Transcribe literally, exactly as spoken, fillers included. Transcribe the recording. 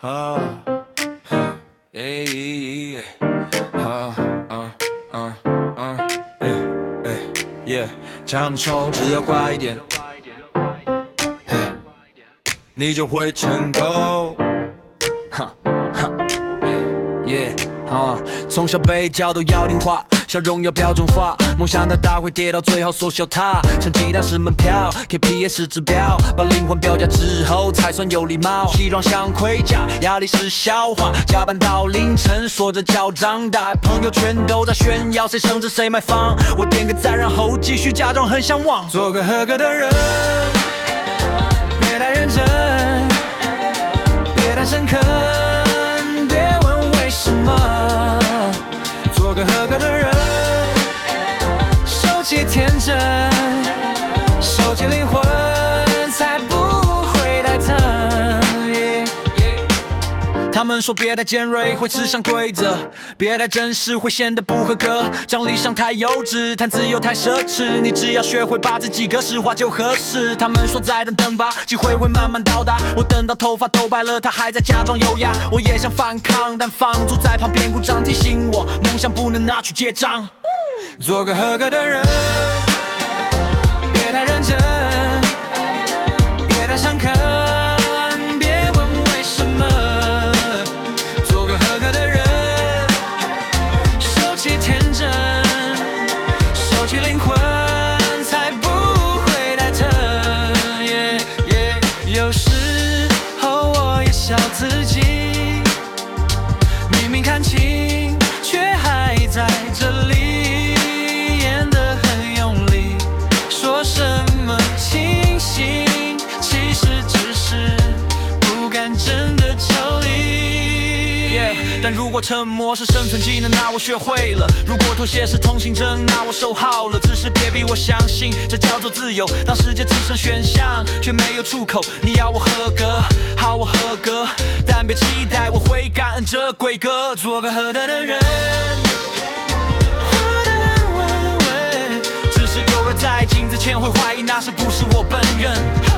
啊，哎，啊啊啊啊，哎哎耶，强抽只要快一点，嘿，你就会成功。哈哈，耶，啊，从小被教都要听话。笑容要标准化，梦想的大会跌到最后缩小它。成绩单是门票 ，K P I 是指标，把灵魂标价之后才算有礼貌。西装像盔甲，压力是笑话，加班到凌晨，说着叫长大，朋友全都在炫耀谁升职谁买房。我点个赞，然后继续假装很向往，做个合格的人，别太认真，别太深刻，别问为什么，做个合格的人。收起天真，收起灵魂，才不会太疼。Yeah, yeah. 他们说别太尖锐，会吃上规则；别太真实，会显得不合格。讲理想太幼稚，谈自由太奢侈。你只要学会把自己格式化就合适。他们说再等等吧，机会会慢慢到达。我等到头发都白了，他还在假装优雅。我也想反抗，但房主在旁边鼓掌提醒我，梦想不能拿去结账。做个合格的人，别太认真，别太深刻，别问为什么。做个合格的人，收起天真，收起灵魂，才不会太疼。Yeah, yeah. 有时候我也笑自己，明明看清，却还在这里。什么清醒，其实只是不敢真的抽离。Yeah, 但如果沉默是生存技能，那我学会了；如果妥协是通行证，那我收好了。只是别逼我相信，这叫做自由。当世界只剩选项，却没有出口，你要我合格，好我合格，但别期待我会感恩这规格，做个合格的人。在镜子前会怀疑那是不是我本人。